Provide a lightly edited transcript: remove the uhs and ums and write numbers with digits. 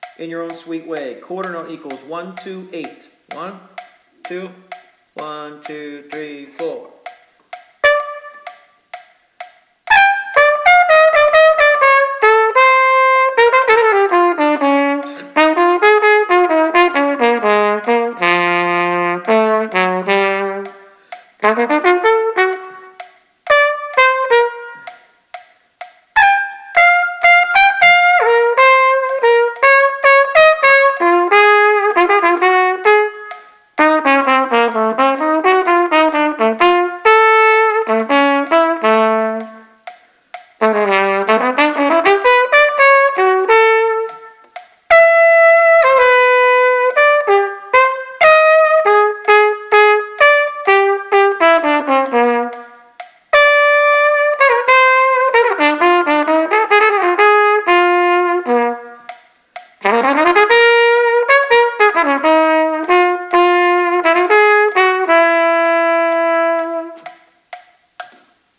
in your own sweet way. Quarter note equals 1, 2, 8. 1, 2, 1, 2, 3, 4.